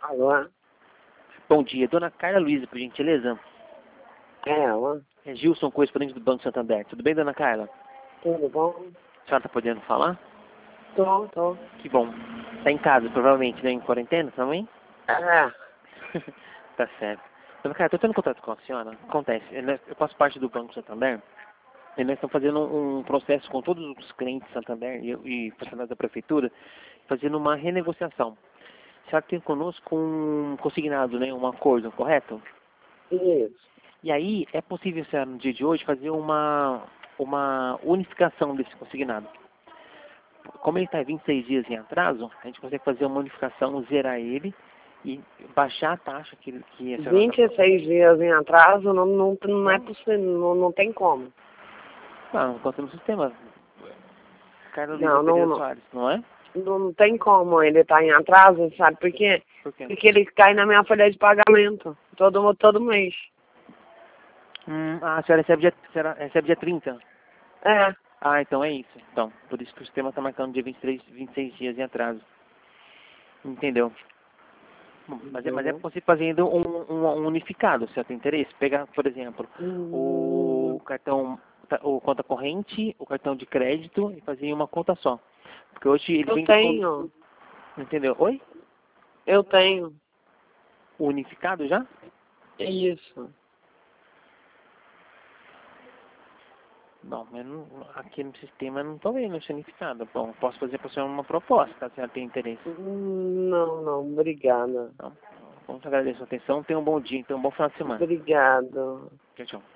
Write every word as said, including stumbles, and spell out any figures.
Alô? Bom dia, dona Carla Luiza, por gentileza. É ela? É Gilson, correspondente do Banco Santander. Tudo bem, dona Carla? Tudo bom? A senhora está podendo falar? Tô, tô. Que bom. Está em casa, provavelmente, né? Em quarentena também? É. Tá certo. Dona Carla, estou tendo contato com a senhora. Acontece, eu faço parte do Banco Santander e nós estamos fazendo um processo com todos os clientes do Santander e, e funcionários da Prefeitura, fazendo uma renegociação. A senhora tem conosco um consignado, né? Um acordo, correto? Isso. E aí, é possível, senhora, no dia de hoje, fazer uma, uma unificação desse consignado. Como ele está vinte e seis dias em atraso, a gente consegue fazer uma unificação, zerar ele e baixar a taxa que, que a senhora vinte e está... seis dias em atraso não, não, não é possível, não, não tem como. Não, enquanto no sistema. Carla Luiza Não, não, Pereira não. Soares, não é? Não, não tem como ele estar em atraso, sabe por quê? Por quê? Porque ele cai na minha folha de pagamento, todo, todo mês. Hum, ah, a senhora recebe dia, a senhora recebe dia trinta. É. Ah, então é isso. Então, por isso que o sistema está marcando dia vinte e três, vinte e seis dias em atraso. Entendeu? Bom, Mas é, mas é Entendeu? possível fazendo um, um, um unificado, se você tem interesse. Pegar, por exemplo, Hum, o cartão, o conta corrente, o cartão de crédito e fazer em uma conta só. Porque hoje ele eu vem com... tenho, Entendeu? Oi? eu tenho. O unificado já? Isso. Não, mas não, aqui no sistema eu não estou vendo esse unificado. Bom, posso fazer para você uma proposta, caso você tenha interesse. Hum, Não, não, obrigada. Então, bom, te agradeço a atenção. Tenha um bom dia, então um bom final de semana. Obrigado. Tchau, tchau.